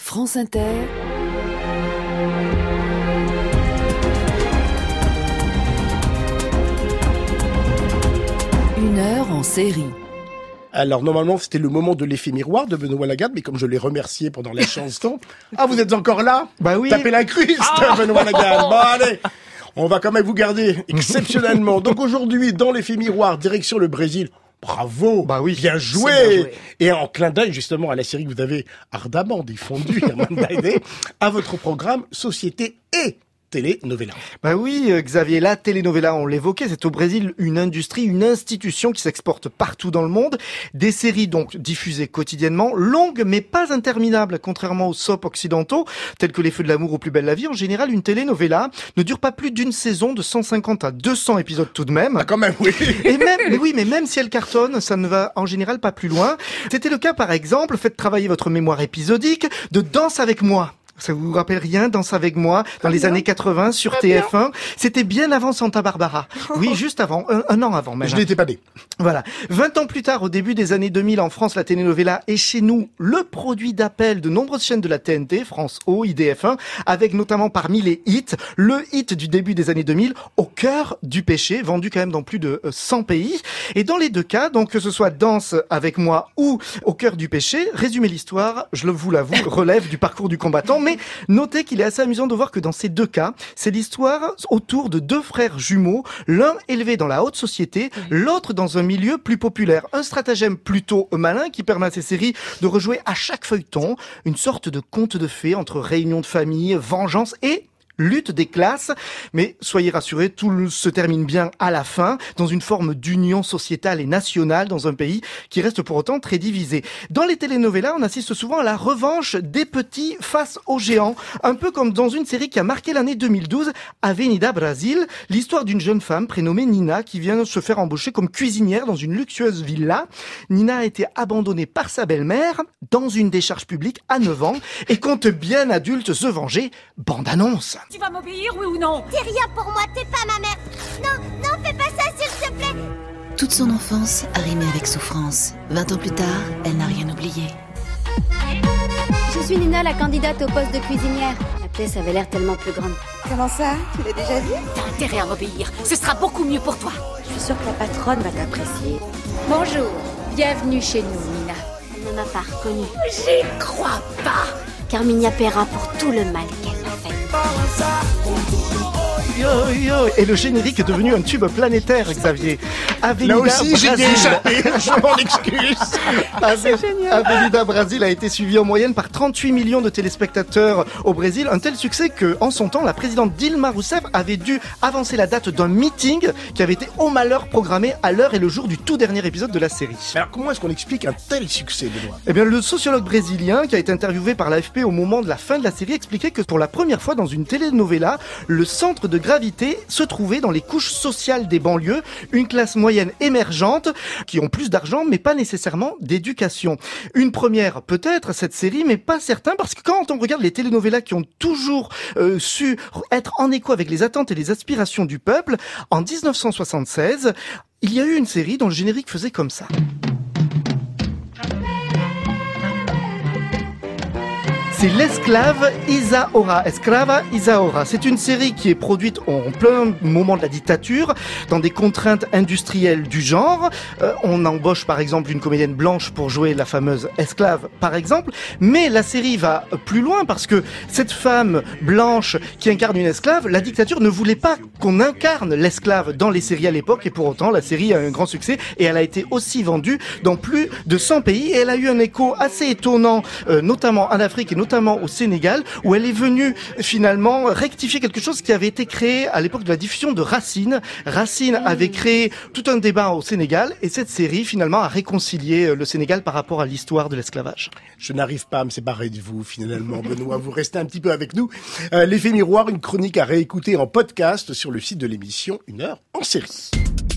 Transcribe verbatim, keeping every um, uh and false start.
France Inter, une heure en série. Alors, normalement, c'était le moment de l'effet miroir de Benoît Lagarde, mais comme je l'ai remercié pendant la chanson... Ah, vous êtes encore là? Bah oui. Tapez la cruste, ah Benoît Lagarde. Bon, allez. On va quand même vous garder exceptionnellement. Donc aujourd'hui, dans l'effet miroir, direction le Brésil. Bravo, bah oui, bien joué. bien joué. Et en clin d'œil justement à la série que vous avez ardemment défendue, à votre programme Société et Telenovela. Bah oui, Xavier, la telenovela, on l'évoquait, c'est au Brésil une industrie, une institution qui s'exporte partout dans le monde. Des séries donc diffusées quotidiennement, longues mais pas interminables, contrairement aux soaps occidentaux, tels que Les Feux de l'amour ou Plus belle la vie. En général, une telenovela ne dure pas plus d'une saison, de cent cinquante à deux cents épisodes tout de même. Ah, quand même, oui. Et même, mais oui, mais même si elle cartonne, ça ne va en général pas plus loin. C'était le cas, par exemple, faites travailler votre mémoire épisodique de Danse avec moi. Ça vous rappelle rien, Danse avec moi, dans ah les bien. années quatre-vingts sur ah T F un. Bien. C'était bien avant Santa Barbara. Oui, juste avant, un, un an avant même. Je n'étais pas né. Voilà. vingt ans plus tard, au début des années deux mille en France, la telenovela est chez nous le produit d'appel de nombreuses chaînes de la T N T, France O, I D F un, avec notamment parmi les hits, le hit du début des années deux mille, Au cœur du péché, vendu quand même dans plus de cent pays. Et dans les deux cas, donc que ce soit Danse avec moi ou Au cœur du péché, résumer l'histoire, je vous l'avoue, relève du parcours du combattant. Mais notez qu'il est assez amusant de voir que dans ces deux cas, c'est l'histoire autour de deux frères jumeaux, l'un élevé dans la haute société, l'autre dans un milieu plus populaire. Un stratagème plutôt malin qui permet à ces séries de rejouer à chaque feuilleton une sorte de conte de fées entre réunion de famille, vengeance et lutte des classes, mais soyez rassurés, tout se termine bien à la fin, dans une forme d'union sociétale et nationale dans un pays qui reste pour autant très divisé. Dans les telenovelas, on assiste souvent à la revanche des petits face aux géants, un peu comme dans une série qui a marqué l'année deux mille douze, Avenida Brasil, l'histoire d'une jeune femme prénommée Nina qui vient se faire embaucher comme cuisinière dans une luxueuse villa. Nina a été abandonnée par sa belle-mère dans une décharge publique à neuf ans et compte bien adulte se venger. Bande-annonce. Tu vas m'obéir, oui ou non? T'es rien pour moi, t'es pas ma mère. Non, non, fais pas ça, s'il te plaît. Toute son enfance a rimé avec souffrance. Vingt ans plus tard, elle n'a rien oublié. Je suis Nina, la candidate au poste de cuisinière. La pièce avait l'air tellement plus grande. Comment ça? Tu l'as déjà vu? T'as intérêt à m'obéir, ce sera beaucoup mieux pour toi. Je suis sûre que la patronne va t'apprécier. Bonjour, bienvenue chez nous, Nina. Elle ne m'a pas reconnue. J'y crois pas. Carminia paiera pour tout le mal qu'elle m'a fait. Yo, yo. Et le générique est devenu un tube planétaire, Xavier. Avenida Là aussi, Brasil. j'ai échappé, je m'en excuse. C'est génial. Avenida Brasil a été suivi en moyenne par trente-huit millions de téléspectateurs au Brésil. Un tel succès que, en son temps, la présidente Dilma Rousseff avait dû avancer la date d'un meeting qui avait été au malheur programmé à l'heure et le jour du tout dernier épisode de la série. Alors, comment est-ce qu'on explique un tel succès, Benoît? Eh bien, le sociologue brésilien qui a été interviewé par l'A F P au moment de la fin de la série expliquait que pour la première fois dans une telenovela, le centre de gravité se trouvait dans les couches sociales des banlieues, une classe moyenne émergente qui ont plus d'argent mais pas nécessairement d'éducation. Une première peut-être cette série mais pas certain parce que quand on regarde les telenovelas qui ont toujours euh, su être en écho avec les attentes et les aspirations du peuple, en dix-neuf cent soixante-seize, il y a eu une série dont le générique faisait comme ça. C'est l'Esclave Isaura, Esclava Isaura. C'est une série qui est produite en plein moment de la dictature, dans des contraintes industrielles du genre. Euh, on embauche par exemple une comédienne blanche pour jouer la fameuse esclave, par exemple. Mais la série va plus loin parce que cette femme blanche qui incarne une esclave, la dictature ne voulait pas qu'on incarne l'esclave dans les séries à l'époque. Et pour autant, la série a un grand succès et elle a été aussi vendue dans plus de cent pays. Et elle a eu un écho assez étonnant, euh, notamment en Afrique et notamment notamment au Sénégal, où elle est venue finalement rectifier quelque chose qui avait été créé à l'époque de la diffusion de Racine. Racine mmh. avait créé tout un débat au Sénégal, et cette série finalement a réconcilié le Sénégal par rapport à l'histoire de l'esclavage. Je n'arrive pas à me séparer de vous finalement, Benoît, vous restez un petit peu avec nous. Euh, L'effet miroir, une chronique à réécouter en podcast sur le site de l'émission Une heure en série.